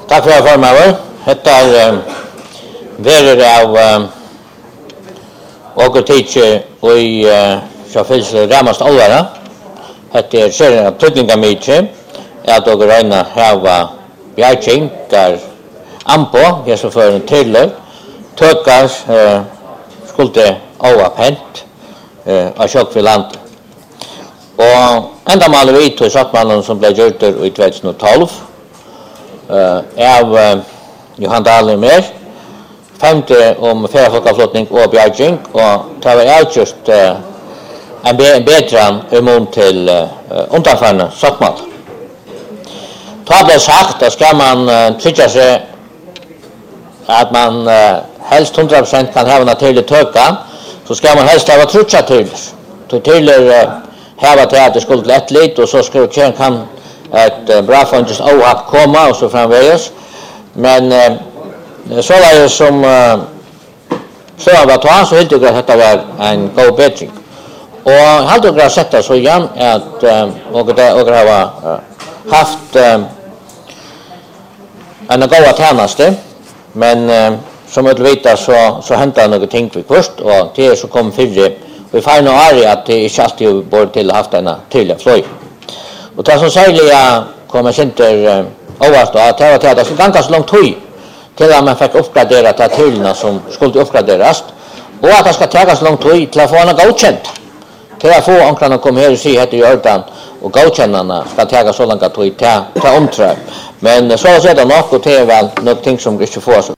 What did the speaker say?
Tack för att jag Detta är verer av och teacher i Shafils Ramast Alvara. Detta är serien av tryggningar att jag regnar här bjärkingar ampo, jag så för en tydlig tökar skulle avapent av tjock för land. Och ända mal vi tog sattmannen som blev gjort i 2012 av Johan Dahlin mer femte om färfolkaflottning och bjärging och det var just en bedran imon till undanfarna sattmal. Det blev sagt att ska man tycka sig att man helst 100% kan ha en naturlig töka så ska man helst ha trutsa till. Till här till att det skulle lätt lite och så skulle kan ett bra fönster att komma och så framvägs. Men så var det som så var det så helt och att det var en god bättring. Och hade jag sett så igen att och har haft en goda tjänste men som jag vet så hände något ting för först och det så kom fyrre vi får nog är att det inte alltid borde till haft en tydlig flöj. Och det som särskilt kommer center överst att det var så ganska långt tid till att man fick uppgradera till tydliga som skulle uppgraderas och att det ska ta så lång tid till att få en godkänt. Till att få ankrarna kommer här och se heter Jordan och godkännarna ska ta så långt tid till omträ. Men så är det nog och det är väl någonting som inte får så